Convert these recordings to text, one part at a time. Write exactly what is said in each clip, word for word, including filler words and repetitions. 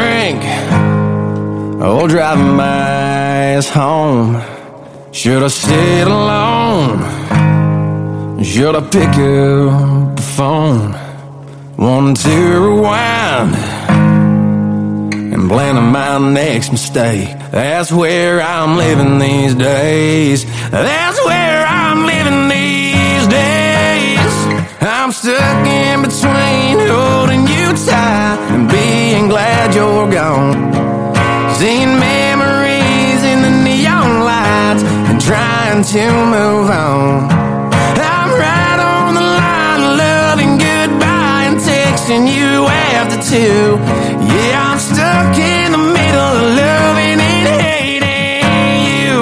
drink, oh, driving my ass home. Should I stayed alone? Should I pick up the phone? Wanting to rewind and plan on my next mistake. That's where I'm living these days. That's where I'm living these days. I'm stuck in between holding you tight and being glad you're gone. Seeing memories in the neon lights and trying to move on. I'm right on the line, loving goodbye and texting you after two. Yeah, I'm stuck in the middle of loving and hating you.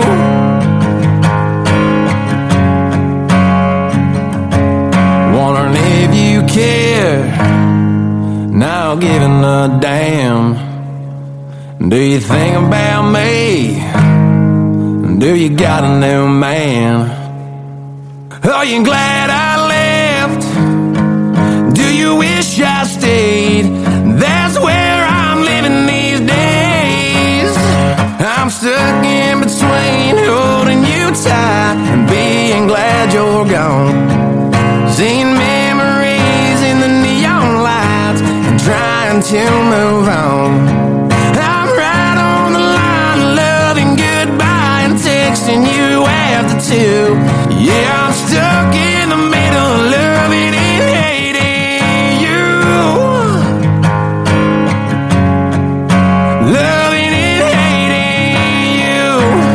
Wondering if you care, not giving a damn. Do you think about me? Do you got a new man? Are you glad I left? Do you wish I stayed? That's where I'm living these days. I'm stuck in between holding you tight and being glad you're gone. Seeing memories in the neon lights and trying to move on. I'm right on the line, loving goodbye and texting you after two. Yeah, I'm stuck in the middle, loving and hating you. Loving and hating you.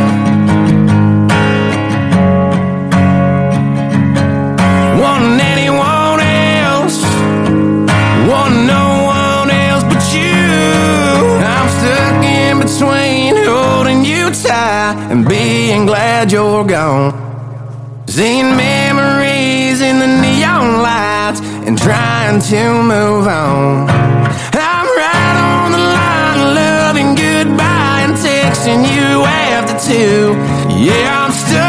Wanting anyone else, wanting no one else but you. I'm stuck in between holding you tight and being glad you're gone. Seeing memories in the neon lights and trying to move on. I'm right on the line, loving goodbye and texting you after two. Yeah, I'm stuck